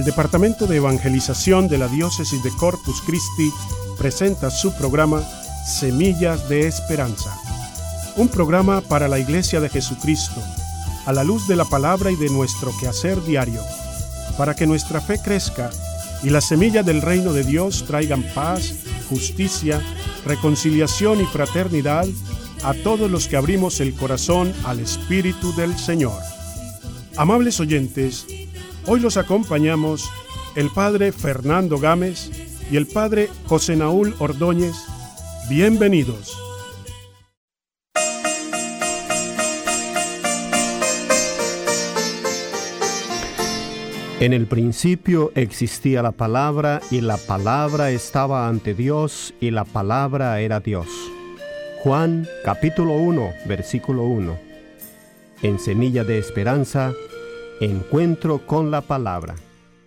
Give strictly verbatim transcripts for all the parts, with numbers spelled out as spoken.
El Departamento de Evangelización de la Diócesis de Corpus Christi presenta su programa Semillas de Esperanza, un programa para la Iglesia de Jesucristo, a la luz de la palabra y de nuestro quehacer diario, para que nuestra fe crezca y las semillas del reino de Dios traigan paz, justicia, reconciliación y fraternidad a todos los que abrimos el corazón al Espíritu del Señor. Amables oyentes, hoy los acompañamos el Padre Fernando Gámez y el Padre José Naúl Ordóñez. Bienvenidos. En el principio existía la palabra, y la palabra estaba ante Dios, y la palabra era Dios. Juan capítulo uno, versículo uno. En Semilla de Esperanza, encuentro con la palabra.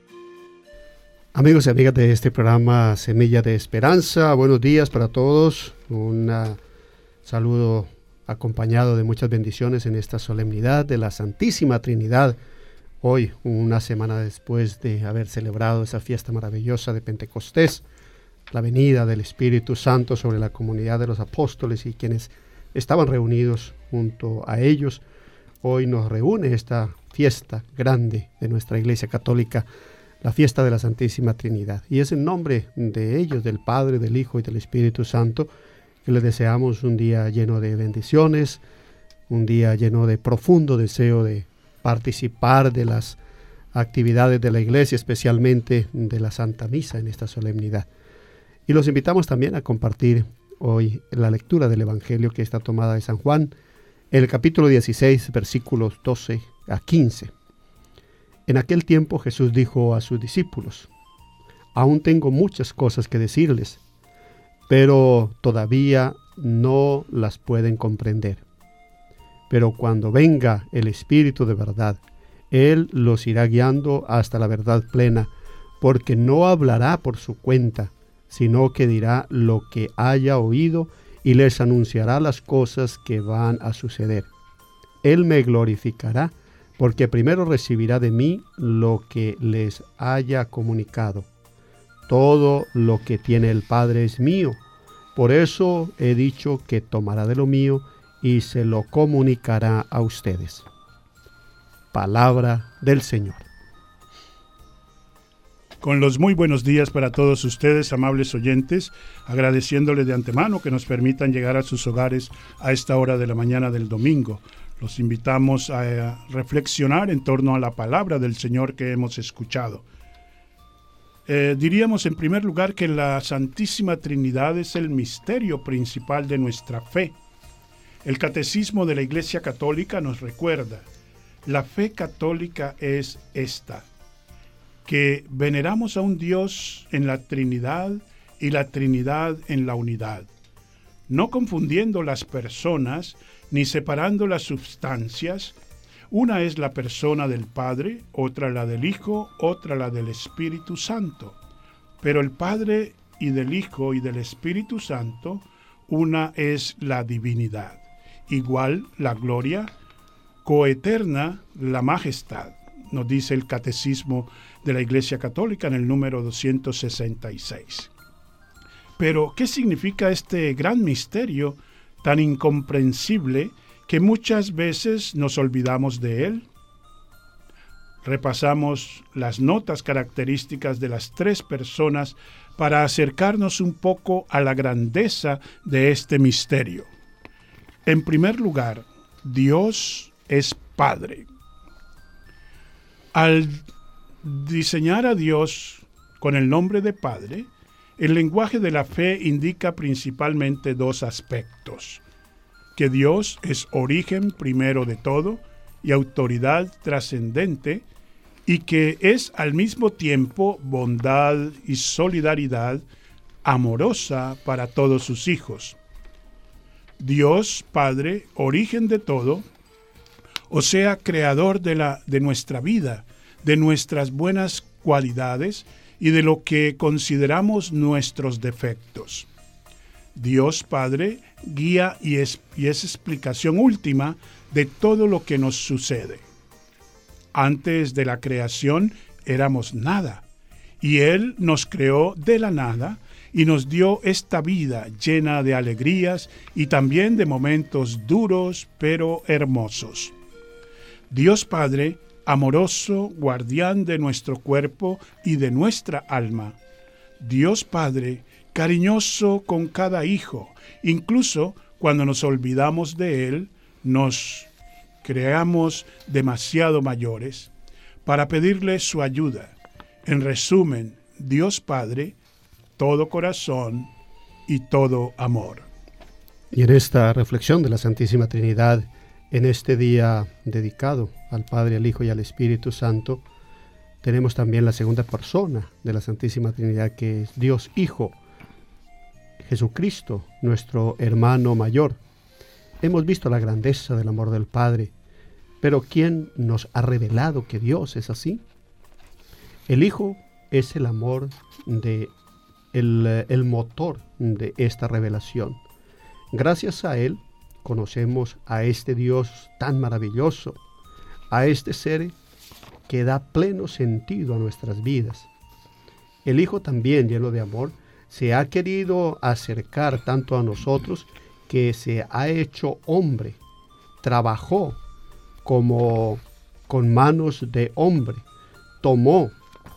Amigos y amigas de este programa Semilla de Esperanza, buenos días para todos. Un saludo acompañado de muchas bendiciones en esta solemnidad de la Santísima Trinidad. Hoy, una semana después de haber celebrado esa fiesta maravillosa de Pentecostés, la venida del Espíritu Santo sobre la comunidad de los apóstoles y quienes estaban reunidos junto a ellos, hoy nos reúne esta fiesta grande de nuestra Iglesia Católica, la fiesta de la Santísima Trinidad. Y es en nombre de ellos, del Padre, del Hijo y del Espíritu Santo, que les deseamos un día lleno de bendiciones, un día lleno de profundo deseo de participar de las actividades de la Iglesia, especialmente de la Santa Misa en esta solemnidad. Y los invitamos también a compartir hoy la lectura del Evangelio que está tomada de San Juan, el capítulo dieciséis, versículos doce a quince. En aquel tiempo Jesús dijo a sus discípulos: aún tengo muchas cosas que decirles, pero todavía no las pueden comprender. Pero cuando venga el Espíritu de verdad, Él los irá guiando hasta la verdad plena, porque no hablará por su cuenta, sino que dirá lo que haya oído y les anunciará las cosas que van a suceder. Él me glorificará, porque primero recibirá de mí lo que les haya comunicado. Todo lo que tiene el Padre es mío, por eso he dicho que tomará de lo mío y se lo comunicará a ustedes. Palabra del Señor. Con los muy buenos días para todos ustedes, amables oyentes, agradeciéndoles de antemano que nos permitan llegar a sus hogares a esta hora de la mañana del domingo. Los invitamos a reflexionar en torno a la palabra del Señor que hemos escuchado. Eh, diríamos en primer lugar que la Santísima Trinidad es el misterio principal de nuestra fe. El Catecismo de la Iglesia Católica nos recuerda: la fe católica es esta, que veneramos a un Dios en la Trinidad y la Trinidad en la unidad, no confundiendo las personas ni separando las substancias. Una es la persona del Padre, otra la del Hijo, otra la del Espíritu Santo. Pero el Padre y del Hijo y del Espíritu Santo, una es la divinidad. Igual la gloria, coeterna la majestad, nos dice el Catecismo de la Iglesia Católica en el número doscientos sesenta y seis. Pero, ¿qué significa este gran misterio tan incomprensible que muchas veces nos olvidamos de él? Repasamos las notas características de las tres personas para acercarnos un poco a la grandeza de este misterio. En primer lugar, Dios es Padre. Al diseñar a Dios con el nombre de Padre, el lenguaje de la fe indica principalmente dos aspectos: que Dios es origen primero de todo y autoridad trascendente, y que es al mismo tiempo bondad y solidaridad amorosa para todos sus hijos. Dios Padre, origen de todo, o sea, creador de, la, de nuestra vida, de nuestras buenas cualidades y de lo que consideramos nuestros defectos. Dios Padre guía y es, y es explicación última de todo lo que nos sucede. Antes de la creación, éramos nada, y Él nos creó de la nada y nos dio esta vida llena de alegrías y también de momentos duros pero hermosos. Dios Padre, amoroso, guardián de nuestro cuerpo y de nuestra alma. Dios Padre, cariñoso con cada hijo, incluso cuando nos olvidamos de Él, nos creamos demasiado mayores, para pedirle su ayuda. En resumen, Dios Padre, todo corazón y todo amor. Y en esta reflexión de la Santísima Trinidad, en este día dedicado al Padre, al Hijo y al Espíritu Santo, tenemos también la segunda persona de la Santísima Trinidad, que es Dios Hijo, Jesucristo, nuestro hermano mayor. Hemos visto la grandeza del amor del Padre, pero ¿quién nos ha revelado que Dios es así? El Hijo es el amor de el, el motor de esta revelación. Gracias a Él conocemos a este Dios tan maravilloso, a este ser que da pleno sentido a nuestras vidas. El Hijo también, lleno de amor, se ha querido acercar tanto a nosotros que se ha hecho hombre, trabajó como con manos de hombre, tomó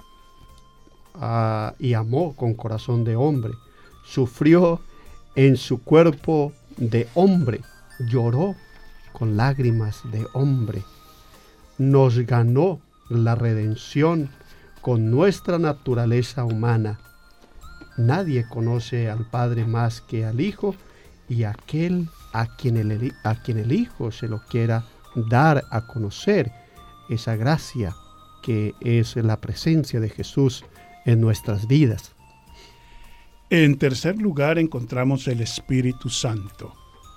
uh, y amó con corazón de hombre, sufrió en su cuerpo de hombre, lloró con lágrimas de hombre, nos ganó la redención con nuestra naturaleza humana. Nadie conoce al Padre más que al Hijo, y aquel a quien el, a quien el Hijo se lo quiera dar a conocer, esa gracia que es la presencia de Jesús en nuestras vidas. En tercer lugar encontramos el Espíritu Santo.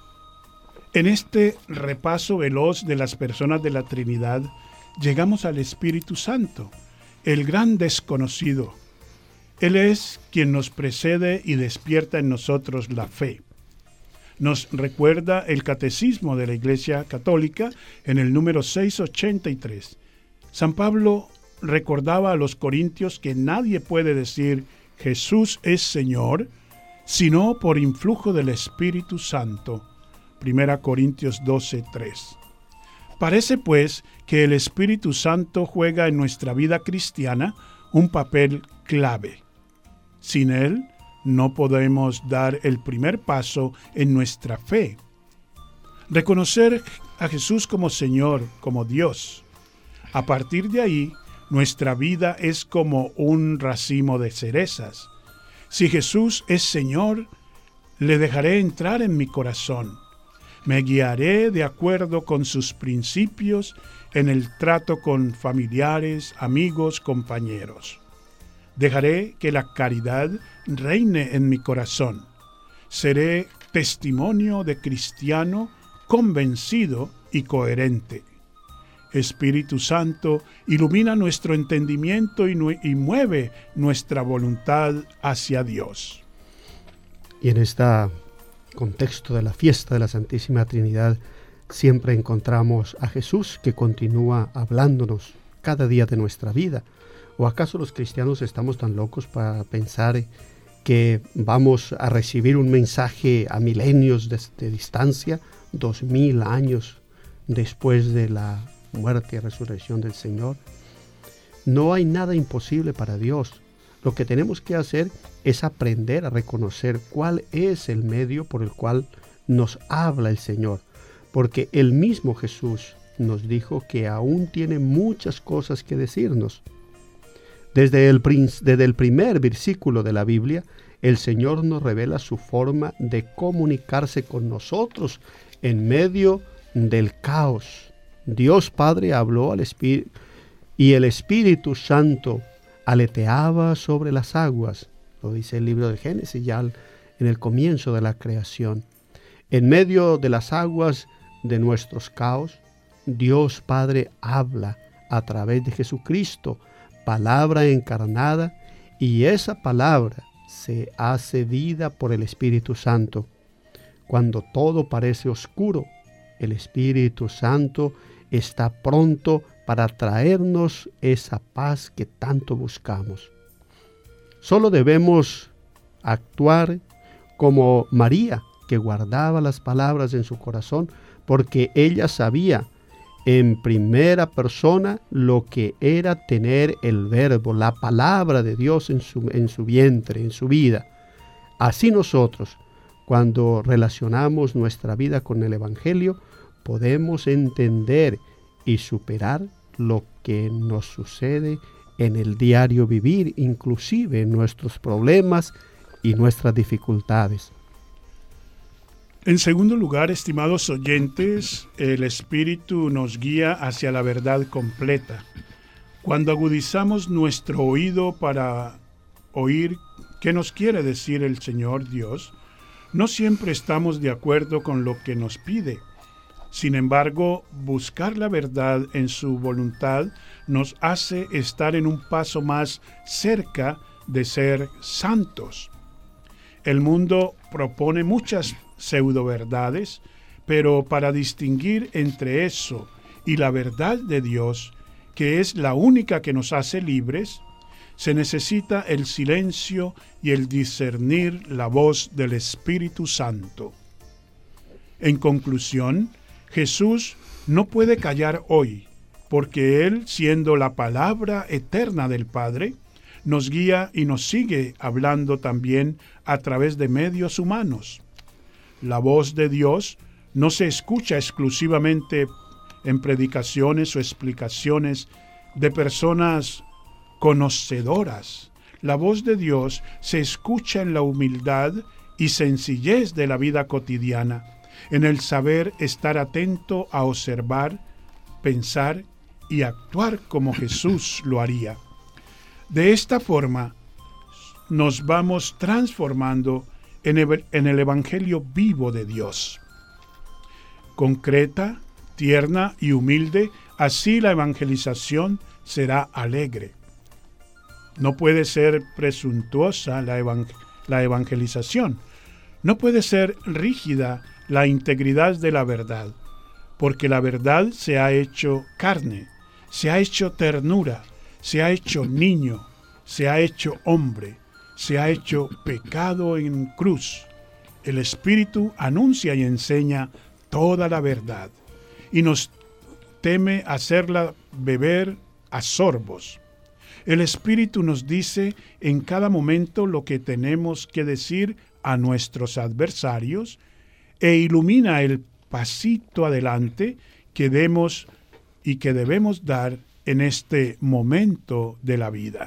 En este repaso veloz de las personas de la Trinidad, llegamos al Espíritu Santo, el gran desconocido. Él es quien nos precede y despierta en nosotros la fe. Nos recuerda el Catecismo de la Iglesia Católica en el número seiscientos ochenta y tres. San Pablo recordaba a los corintios que nadie puede decir Jesús es Señor, sino por influjo del Espíritu Santo. Primera Corintios doce, tres. Parece pues que el Espíritu Santo juega en nuestra vida cristiana un papel clave. Sin Él, no podemos dar el primer paso en nuestra fe. Reconocer a Jesús como Señor, como Dios. A partir de ahí, nuestra vida es como un racimo de cerezas. Si Jesús es Señor, le dejaré entrar en mi corazón. Me guiaré de acuerdo con sus principios en el trato con familiares, amigos, compañeros. Dejaré que la caridad reine en mi corazón. Seré testimonio de cristiano convencido y coherente. Espíritu Santo, ilumina nuestro entendimiento y, nu- y mueve nuestra voluntad hacia Dios. Y en este contexto de la fiesta de la Santísima Trinidad, siempre encontramos a Jesús que continúa hablándonos cada día de nuestra vida. ¿O acaso los cristianos estamos tan locos para pensar que vamos a recibir un mensaje a milenios de, de distancia, dos mil años después de la muerte y resurrección del Señor? No hay nada imposible para Dios. Lo que tenemos que hacer es aprender a reconocer cuál es el medio por el cual nos habla el Señor, porque el mismo Jesús nos dijo que aún tiene muchas cosas que decirnos. Desde el, desde el primer versículo de la Biblia, el Señor nos revela su forma de comunicarse con nosotros en medio del caos. Dios Padre habló al Espíritu y el Espíritu Santo aleteaba sobre las aguas. Lo dice el libro de Génesis ya en el comienzo de la creación. En medio de las aguas de nuestros caos, Dios Padre habla a través de Jesucristo, palabra encarnada, y esa palabra se hace vida por el Espíritu Santo. Cuando todo parece oscuro, el Espíritu Santo está pronto para traernos esa paz que tanto buscamos. Solo debemos actuar como María, que guardaba las palabras en su corazón, porque ella sabía en primera persona lo que era tener el verbo, la palabra de Dios en su, en su vientre, en su vida. Así nosotros, cuando relacionamos nuestra vida con el Evangelio, podemos entender y superar lo que nos sucede en el diario vivir, inclusive en nuestros problemas y nuestras dificultades. En segundo lugar, estimados oyentes, el Espíritu nos guía hacia la verdad completa. Cuando agudizamos nuestro oído para oír qué nos quiere decir el Señor Dios, no siempre estamos de acuerdo con lo que nos pide. Sin embargo, buscar la verdad en su voluntad nos hace estar en un paso más cerca de ser santos. El mundo propone muchas pseudoverdades, pero para distinguir entre eso y la verdad de Dios, que es la única que nos hace libres, se necesita el silencio y el discernir la voz del Espíritu Santo. En conclusión, Jesús no puede callar hoy, porque Él, siendo la palabra eterna del Padre, nos guía y nos sigue hablando también a través de medios humanos. La voz de Dios no se escucha exclusivamente en predicaciones o explicaciones de personas conocedoras. La voz de Dios se escucha en la humildad y sencillez de la vida cotidiana, en el saber estar atento a observar, pensar y actuar como Jesús lo haría. De esta forma, nos vamos transformando en el, en el Evangelio vivo de Dios. Concreta, tierna y humilde, así la evangelización será alegre. No puede ser presuntuosa la, evang- la evangelización. No puede ser rígida la integridad de la verdad, porque la verdad se ha hecho carne, se ha hecho ternura, se ha hecho niño, se ha hecho hombre, se ha hecho pecado en cruz. El Espíritu anuncia y enseña toda la verdad y nos teme hacerla beber a sorbos. El Espíritu nos dice en cada momento lo que tenemos que decir a nuestros adversarios e ilumina el pasito adelante que demos y que debemos dar en este momento de la vida.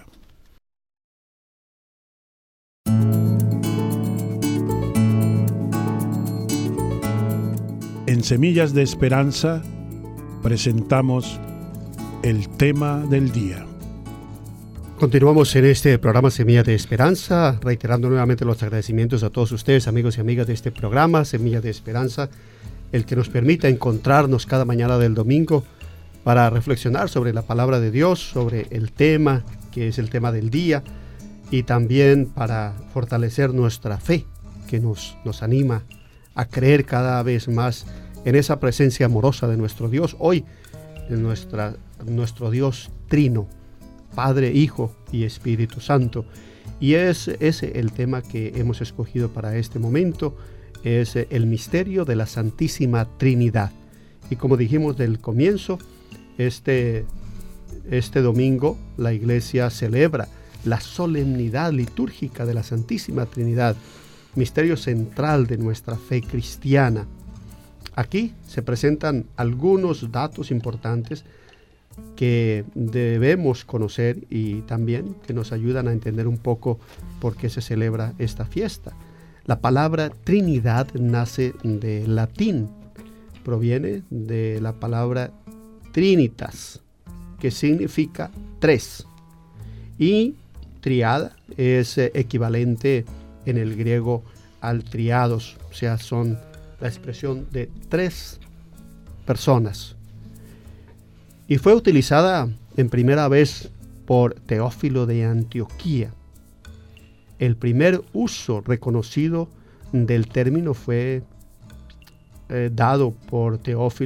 En Semillas de Esperanza presentamos el tema del día. Continuamos en este programa Semillas de Esperanza, reiterando nuevamente los agradecimientos a todos ustedes, amigos y amigas de este programa Semillas de Esperanza, el que nos permita encontrarnos cada mañana del domingo para reflexionar sobre la palabra de Dios, sobre el tema que es el tema del día, y también para fortalecer nuestra fe, que nos, nos anima a creer cada vez más en esa presencia amorosa de nuestro Dios, hoy en nuestra, nuestro Dios trino, Padre, Hijo y Espíritu Santo. Y es ese el tema que hemos escogido para este momento, es el misterio de la Santísima Trinidad. Y como dijimos del comienzo, este, este domingo la Iglesia celebra la solemnidad litúrgica de la Santísima Trinidad, misterio central de nuestra fe cristiana. Aquí se presentan algunos datos importantes que debemos conocer y también que nos ayudan a entender un poco por qué se celebra esta fiesta. La palabra Trinidad nace del latín, proviene de la palabra trinitas, que significa tres, y triada es equivalente en el griego al triados, o sea, son la expresión de tres personas. Y fue utilizada en primera vez por Teófilo de Antioquía. El primer uso reconocido del término fue eh, dado por Teófilo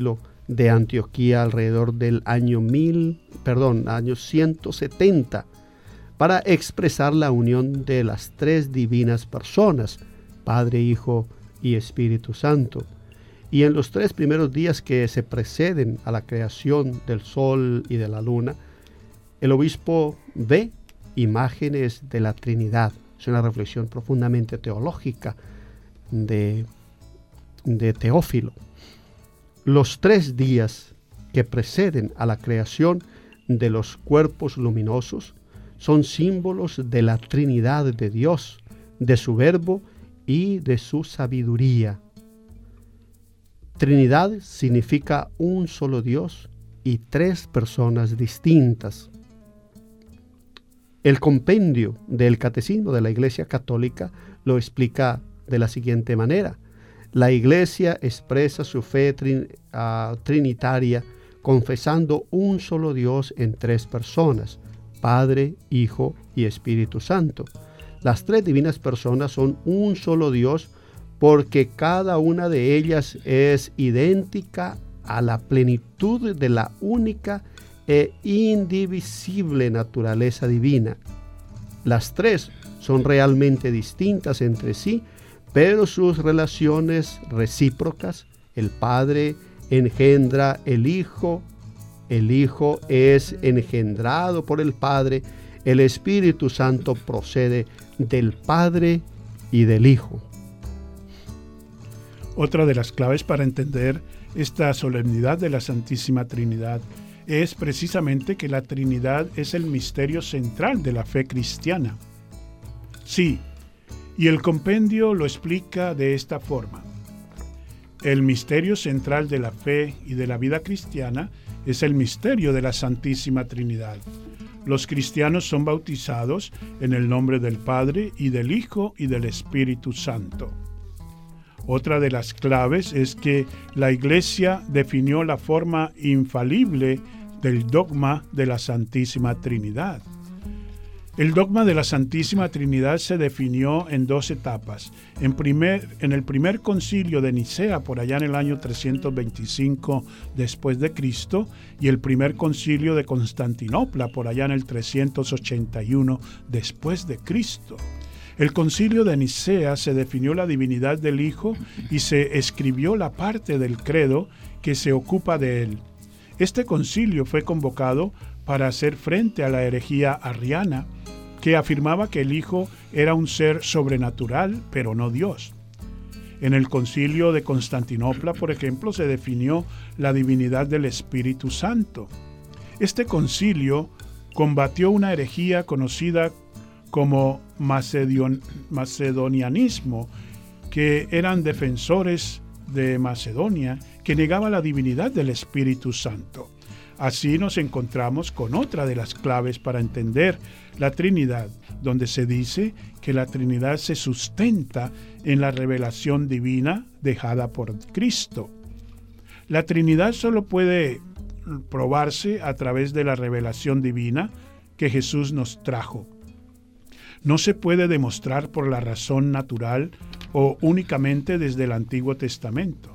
de Antioquía alrededor del año mil, perdón, año ciento setenta, para expresar la unión de las tres divinas personas, Padre, Hijo y Espíritu Santo. Y en los tres primeros días que se preceden a la creación del sol y de la luna, el obispo ve imágenes de la Trinidad. Es una reflexión profundamente teológica de, de Teófilo. Los tres días que preceden a la creación de los cuerpos luminosos son símbolos de la Trinidad de Dios, de su verbo y de su sabiduría. Trinidad significa un solo Dios y tres personas distintas. El compendio del Catecismo de la Iglesia Católica lo explica de la siguiente manera. La Iglesia expresa su fe trin, uh, trinitaria confesando un solo Dios en tres personas, Padre, Hijo y Espíritu Santo. Las tres divinas personas son un solo Dios porque cada una de ellas es idéntica a la plenitud de la única e indivisible naturaleza divina. Las tres son realmente distintas entre sí, pero sus relaciones recíprocas, el Padre engendra el Hijo, el Hijo es engendrado por el Padre, el Espíritu Santo procede del Padre y del Hijo. Otra de las claves para entender esta solemnidad de la Santísima Trinidad es precisamente que la Trinidad es el misterio central de la fe cristiana. Sí, y el compendio lo explica de esta forma. El misterio central de la fe y de la vida cristiana es el misterio de la Santísima Trinidad. Los cristianos son bautizados en el nombre del Padre y del Hijo y del Espíritu Santo. Otra de las claves es que la Iglesia definió la forma infalible del dogma de la Santísima Trinidad. El dogma de la Santísima Trinidad se definió en dos etapas. En, primer, en el primer concilio de Nicea, por allá en el año trescientos veinticinco después de Cristo, y el primer concilio de Constantinopla, por allá en el trescientos ochenta y uno después de Cristo. El concilio de Nicea se definió la divinidad del Hijo y se escribió la parte del credo que se ocupa de él. Este concilio fue convocado para hacer frente a la herejía arriana, que afirmaba que el Hijo era un ser sobrenatural, pero no Dios. En el concilio de Constantinopla, por ejemplo, se definió la divinidad del Espíritu Santo. Este concilio combatió una herejía conocida como macedon- macedonianismo, que eran defensores de Macedonia, que negaba la divinidad del Espíritu Santo. Así nos encontramos con otra de las claves para entender la Trinidad, donde se dice que la Trinidad se sustenta en la revelación divina dejada por Cristo. La Trinidad solo puede probarse a través de la revelación divina que Jesús nos trajo. No se puede demostrar por la razón natural o únicamente desde el Antiguo Testamento.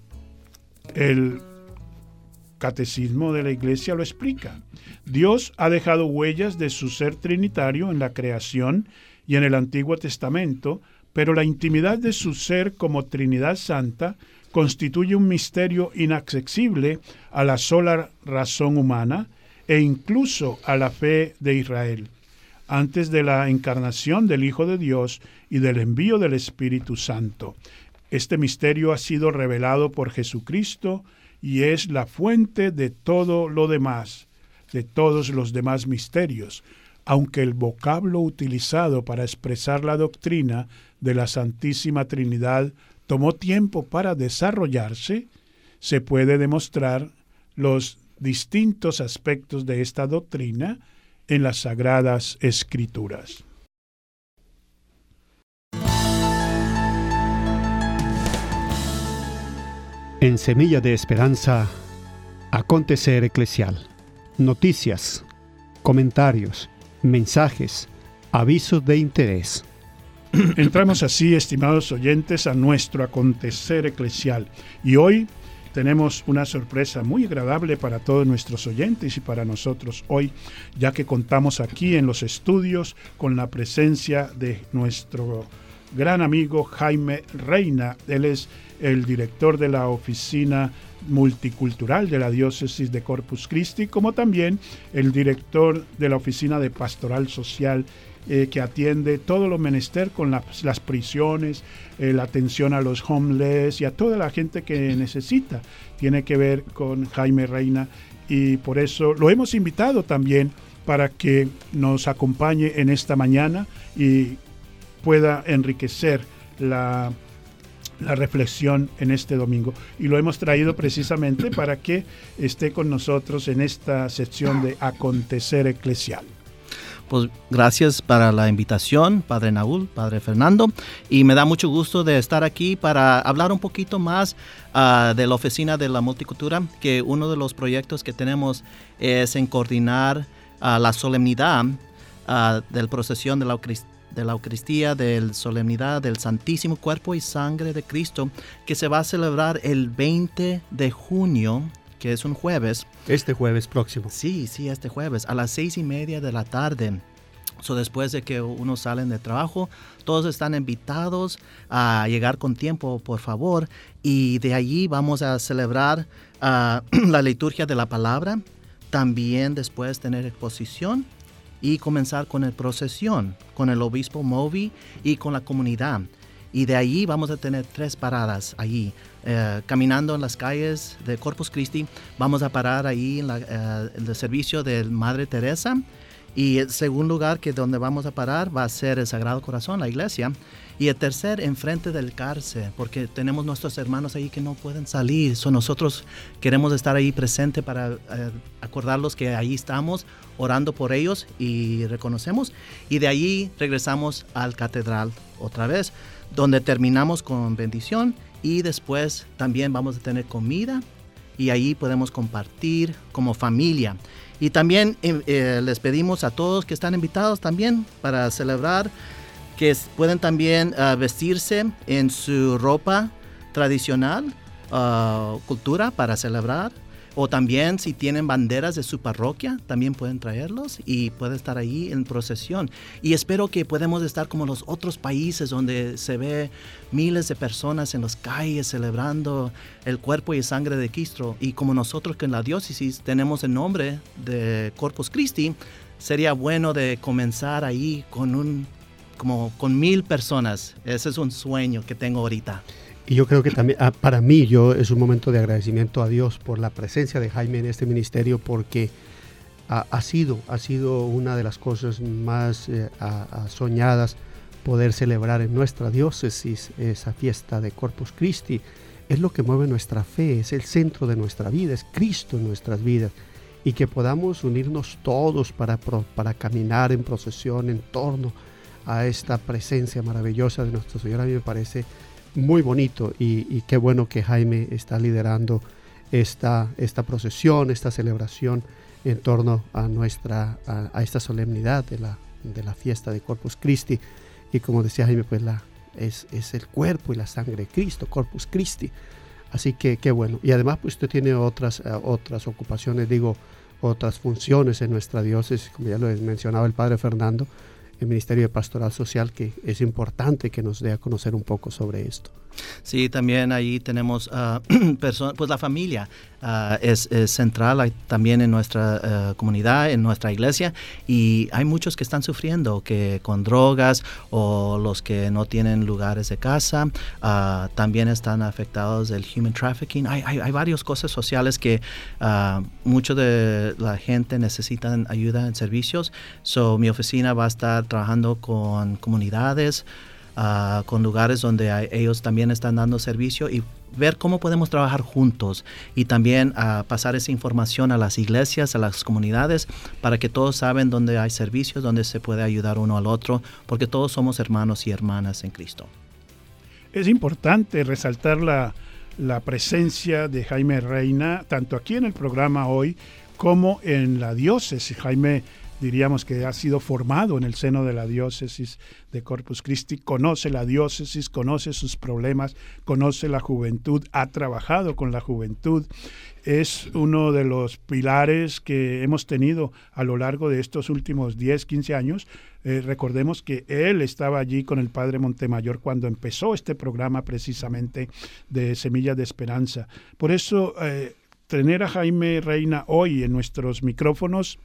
El Catecismo de la Iglesia lo explica. Dios ha dejado huellas de su ser trinitario en la creación y en el Antiguo Testamento, pero la intimidad de su ser como Trinidad Santa constituye un misterio inaccesible a la sola razón humana e incluso a la fe de Israel, antes de la encarnación del Hijo de Dios y del envío del Espíritu Santo. Este misterio ha sido revelado por Jesucristo y es la fuente de todo lo demás, de todos los demás misterios, aunque el vocablo utilizado para expresar la doctrina de la Santísima Trinidad tomó tiempo para desarrollarse, se puede demostrar los distintos aspectos de esta doctrina en las Sagradas Escrituras. En Semilla de Esperanza, acontecer eclesial. Noticias, comentarios, mensajes, avisos de interés. Entramos así, estimados oyentes, a nuestro acontecer eclesial. Y hoy tenemos una sorpresa muy agradable para todos nuestros oyentes y para nosotros hoy, ya que contamos aquí en los estudios con la presencia de nuestro gran amigo Jaime Reina. Él es el director de la oficina multicultural de la diócesis de Corpus Christi, como también el director de la oficina de pastoral social eh, que atiende todo lo menester con la, las prisiones, eh, la atención a los homeless y a toda la gente que necesita. Tiene que ver con Jaime Reina y por eso lo hemos invitado también para que nos acompañe en esta mañana y pueda enriquecer la la reflexión en este domingo, y lo hemos traído precisamente para que esté con nosotros en esta sección de Acontecer Eclesial. Pues gracias para la invitación, Padre Naúl, Padre Fernando, y me da mucho gusto de estar aquí para hablar un poquito más uh, de la Oficina de la Multicultura, que uno de los proyectos que tenemos es en coordinar uh, la solemnidad uh, del procesión de la Eucaristía, de la Eucaristía, de la solemnidad del Santísimo Cuerpo y Sangre de Cristo, que se va a celebrar el veinte de junio, que es un jueves. Este jueves próximo. Sí, sí, este jueves, a las seis y media de la tarde. So, después de que uno salen de trabajo, todos están invitados a llegar con tiempo, por favor, y de allí vamos a celebrar uh, la liturgia de la palabra, también después tener exposición, y comenzar con el procesión, con el obispo Moby y con la comunidad. Y de ahí vamos a tener tres paradas allí. Eh, caminando en las calles de Corpus Christi, vamos a parar ahí en, la, eh, en el servicio de Madre Teresa. Y el segundo lugar que donde vamos a parar va a ser el Sagrado Corazón, la iglesia. Y el tercer, enfrente del cárcel, porque tenemos nuestros hermanos ahí que no pueden salir. So, nosotros queremos estar ahí presente para eh, acordarlos que ahí estamos orando por ellos y reconocemos. Y de allí regresamos al catedral otra vez, donde terminamos con bendición y después también vamos a tener comida y ahí podemos compartir como familia. Y también eh, les pedimos a todos que están invitados también para celebrar, que pueden también uh, vestirse en su ropa tradicional, uh, cultura para celebrar, o también si tienen banderas de su parroquia, también pueden traerlos y pueden estar ahí en procesión. Y espero que podamos estar como los otros países donde se ve miles de personas en las calles celebrando el cuerpo y sangre de Cristo. Y como nosotros que en la diócesis tenemos el nombre de Corpus Christi, sería bueno de comenzar ahí con un como con mil personas. Ese es un sueño que tengo ahorita. Y yo creo que también ah, para mí yo es un momento de agradecimiento a Dios por la presencia de Jaime en este ministerio, porque ah, ha sido ha sido una de las cosas más eh, ah, ah, soñadas, poder celebrar en nuestra diócesis esa fiesta de Corpus Christi. Es lo que mueve nuestra fe, es el centro de nuestra vida, es Cristo en nuestras vidas, y que podamos unirnos todos para, para caminar en procesión en torno a esta presencia maravillosa de nuestro Señor. A mí me parece muy bonito y, y qué bueno que Jaime está liderando esta, esta procesión, esta celebración en torno a, nuestra, a, a esta solemnidad de la, de la fiesta de Corpus Christi. Y como decía Jaime, pues la, es, es el cuerpo y la sangre de Cristo, Corpus Christi. Así que qué bueno. Y además pues usted tiene otras, uh, otras ocupaciones, digo, otras funciones en nuestra diócesis, como ya lo mencionaba el Padre Fernando, el Ministerio de Pastoral Social, que es importante que nos dé a conocer un poco sobre esto. Sí, también ahí tenemos uh, personas, pues la familia uh, es, es central hay, también en nuestra uh, comunidad, en nuestra iglesia, y hay muchos que están sufriendo que con drogas o los que no tienen lugares de casa, uh, también están afectados del human trafficking. Hay, hay, hay varias cosas sociales que uh, mucho de la gente necesitan ayuda en servicios. So, mi oficina va a estar trabajando con comunidades, Uh, con lugares donde hay, ellos también están dando servicio, y ver cómo podemos trabajar juntos y también uh, pasar esa información a las iglesias, a las comunidades, para que todos saben dónde hay servicios, dónde se puede ayudar uno al otro, porque todos somos hermanos y hermanas en Cristo. Es importante resaltar la, la presencia de Jaime Reina, tanto aquí en el programa hoy como en la diócesis. Jaime diríamos que ha sido formado en el seno de la diócesis de Corpus Christi, conoce la diócesis, conoce sus problemas, conoce la juventud, ha trabajado con la juventud. Es uno de los pilares que hemos tenido a lo largo de estos últimos diez, quince años. Eh, recordemos que él estaba allí con el padre Montemayor cuando empezó este programa precisamente de Semillas de Esperanza. Por eso, eh, tener a Jaime Reina hoy en nuestros micrófonos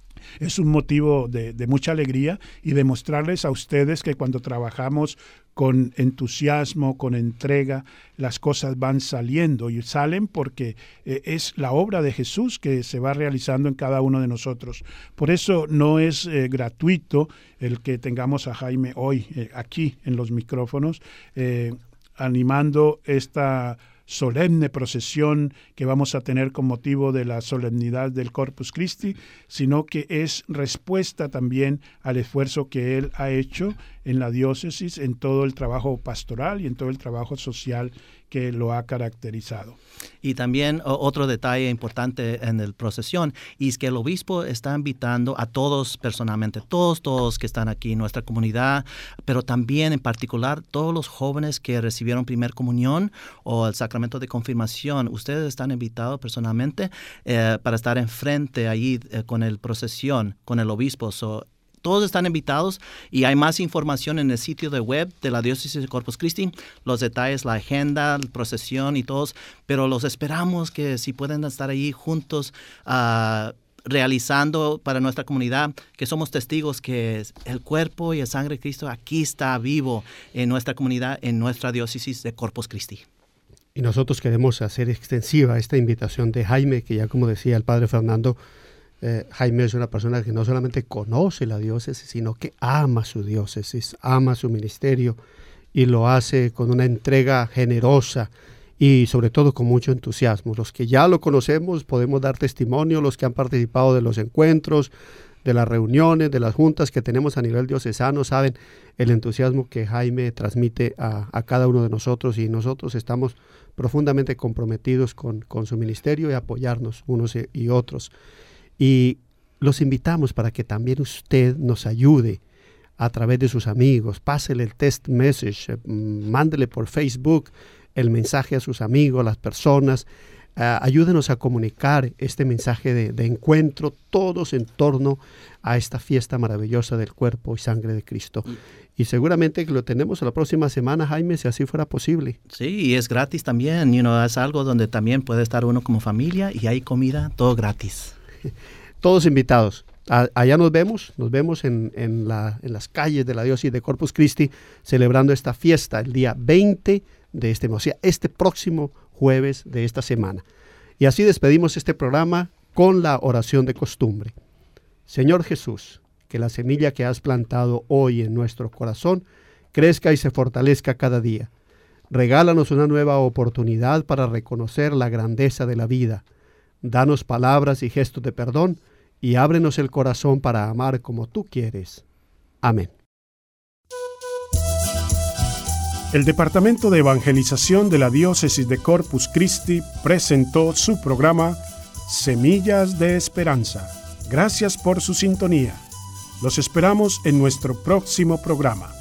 es un motivo de, de mucha alegría y demostrarles a ustedes que cuando trabajamos con entusiasmo, con entrega, las cosas van saliendo y salen porque eh, es la obra de Jesús que se va realizando en cada uno de nosotros. Por eso no es eh, gratuito el que tengamos a Jaime hoy eh, aquí en los micrófonos, eh, animando esta solemne procesión que vamos a tener con motivo de la solemnidad del Corpus Christi, sino que es respuesta también al esfuerzo que él ha hecho en la diócesis, en todo el trabajo pastoral y en todo el trabajo social que lo ha caracterizado. Y también otro detalle importante en la procesión es que el obispo está invitando a todos personalmente, todos, todos que están aquí en nuestra comunidad, pero también en particular todos los jóvenes que recibieron primer comunión o el sacramento de confirmación. Ustedes están invitados personalmente eh, para estar enfrente allí eh, con el procesión, con el obispo. So, Todos están invitados y hay más información en el sitio de web de la Diócesis de Corpus Christi, los detalles, la agenda, la procesión y todos, pero los esperamos que si pueden estar ahí juntos uh, realizando para nuestra comunidad, que somos testigos que el cuerpo y el sangre de Cristo aquí está vivo en nuestra comunidad, en nuestra Diócesis de Corpus Christi. Y nosotros queremos hacer extensiva esta invitación de Jaime, que ya como decía el padre Fernando, Eh, Jaime es una persona que no solamente conoce la diócesis, sino que ama su diócesis, ama su ministerio y lo hace con una entrega generosa y sobre todo con mucho entusiasmo. Los que ya lo conocemos podemos dar testimonio, los que han participado de los encuentros, de las reuniones, de las juntas que tenemos a nivel diocesano, saben el entusiasmo que Jaime transmite a, a cada uno de nosotros, y nosotros estamos profundamente comprometidos con, con su ministerio y apoyarnos unos y otros. Y los invitamos para que también usted nos ayude a través de sus amigos. Pásele el text message, eh, mándele por Facebook el mensaje a sus amigos, a las personas. Uh, ayúdenos a comunicar este mensaje de, de encuentro, todos en torno a esta fiesta maravillosa del cuerpo y sangre de Cristo. Y, y seguramente que lo tenemos la próxima semana, Jaime, si así fuera posible. Sí, y es gratis también. You know, es algo donde también puede estar uno como familia y hay comida, todo gratis. Todos invitados. A, allá nos vemos, nos vemos en, en, la, en las calles de la diócesis de Corpus Christi celebrando esta fiesta el día veinte de este mes, o sea, este próximo jueves de esta semana. Y así despedimos este programa con la oración de costumbre. Señor Jesús, que la semilla que has plantado hoy en nuestro corazón crezca y se fortalezca cada día. Regálanos una nueva oportunidad para reconocer la grandeza de la vida. Danos palabras y gestos de perdón y ábrenos el corazón para amar como tú quieres. Amén. El Departamento de Evangelización de la Diócesis de Corpus Christi presentó su programa Semillas de Esperanza. Gracias por su sintonía. Los esperamos en nuestro próximo programa.